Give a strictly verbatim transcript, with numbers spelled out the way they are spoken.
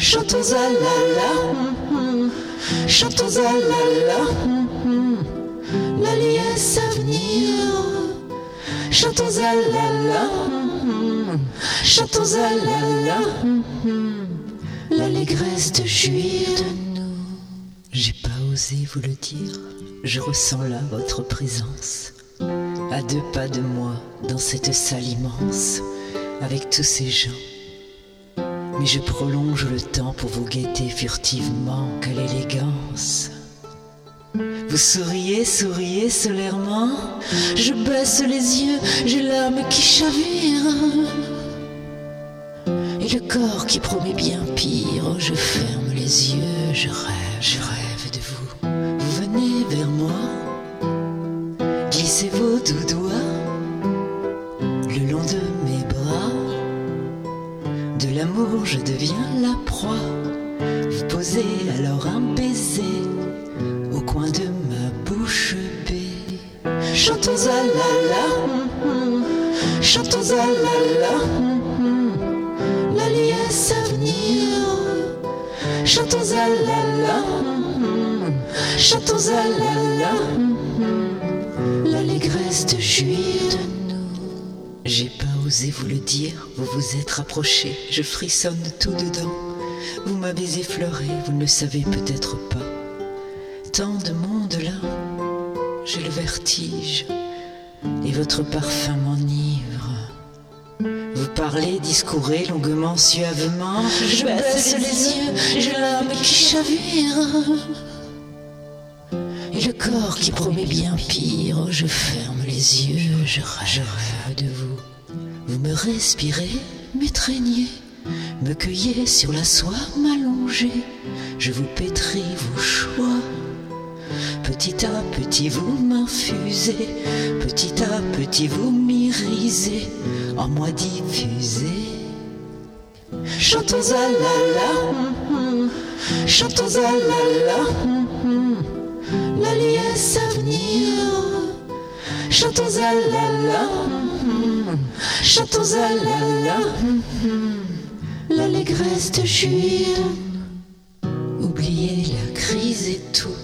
Chantons à la la, hum, hum. Chantons à la la, hum, hum. La liesse à venir. Chantons à la la, hum, hum. Chantons à la la, hum, hum. L'allégresse de jouir de nous. J'ai pas osé vous le dire, je ressens là votre présence. À deux pas de moi, dans cette salle immense, avec tous ces gens. Mais je prolonge le temps pour vous guetter furtivement, quelle élégance. Vous souriez, souriez solairement, je baisse les yeux, j'ai l'âme qui chavire. Et le corps qui promet bien pire, oh, je ferme les yeux, je rêve, je rêve de vous. Vous venez vers moi, glissez vos doux doigts le long de mes bras. De l'amour je deviens la proie. Vous posez alors un baiser au coin de ma bouche bée. Chantons à la la, hum, hum. Chantons à la la, hum, hum. La liesse à venir. Chantons à la la, hum, hum. Chantons à la la, hum, hum. L'allégresse de jouir de nous. J'ai pas osé vous le dire, vous vous êtes rapprochés, je frissonne tout dedans. Vous m'avez effleuré, vous ne le savez peut-être pas. Tant de monde là, j'ai le vertige, et votre parfum m'enivre. Vous parlez, discourez longuement, suavement. Je baisse les yeux, j'ai l'âme qui chavire. Et le corps qui promet bien pire, oh, je ferme les yeux, je rêve, je rêve de vous. Vous me respirez, m'étreignez, me cueillez sur la soie, m'allongez. Je vous pétris vos choix. Petit à petit vous m'infusez, petit à petit vous m'irisez, en moi diffusez. Chantons à la la, hum, hum. Chantons à la la, hum, hum. La liesse à venir. Chantons à la la, hum, hum. Chantons à la la, hum, hum. L'allégresse de jouir. Oubliez la crise et tout.